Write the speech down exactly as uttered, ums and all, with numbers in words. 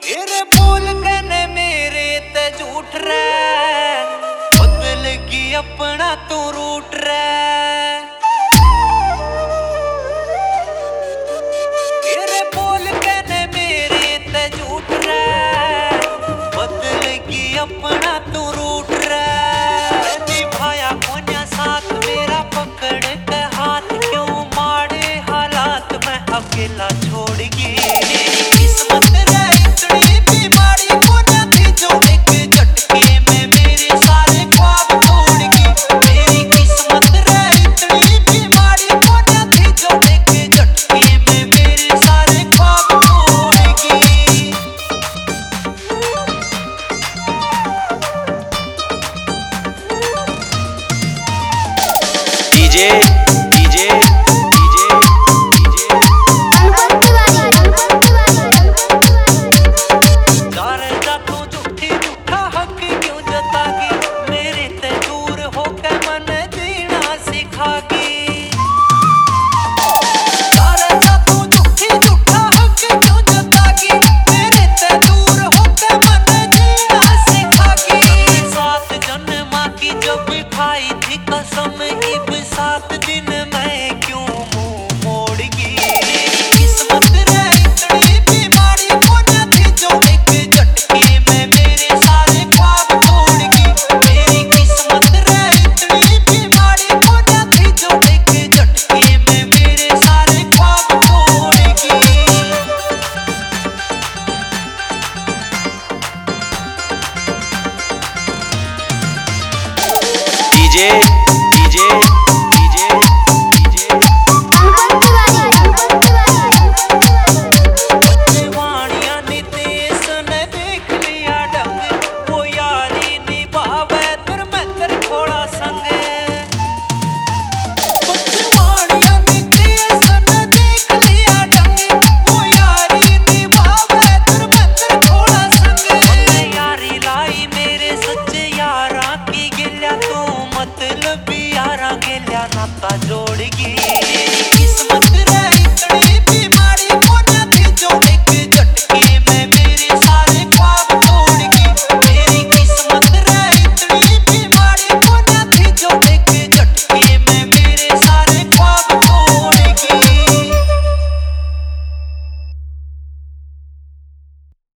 तेरे बोल कने मेरे ते झूठ रे, बदल की अपना तू रूठ रे। तेरे बोल कने मेरे ते झूठ रे, बदल की अपना तू रूठ रे। निभाया कोन्या साथ मेरा पकड़ के हाथ, क्यों मारे हालात में अकेला छोड़ गई। किस्मत रे इतनी बीमारी को न थी जो एक झटके में मेरे सारे ख्वाब तोड़ गई। मेरी किस्मत रे इतनी बीमारी को न थी जो एक झटके में मेरे सारे ख्वाब तोड़ गई। डीजे डीजे सात दिन मैं क्यों मुंह मोड़ गई। किस्मत रे इतनी बीमारी को न थी जो एक झटके में मेरे सारे ख्वाब तोड़ गई। मेरी किस्मत रे इतनी बीमारी को न थी जो एक झटके में मेरे सारे ख्वाब तोड़ गई। डीजे डीजे मतलब यारा के लिया नाता जोड़।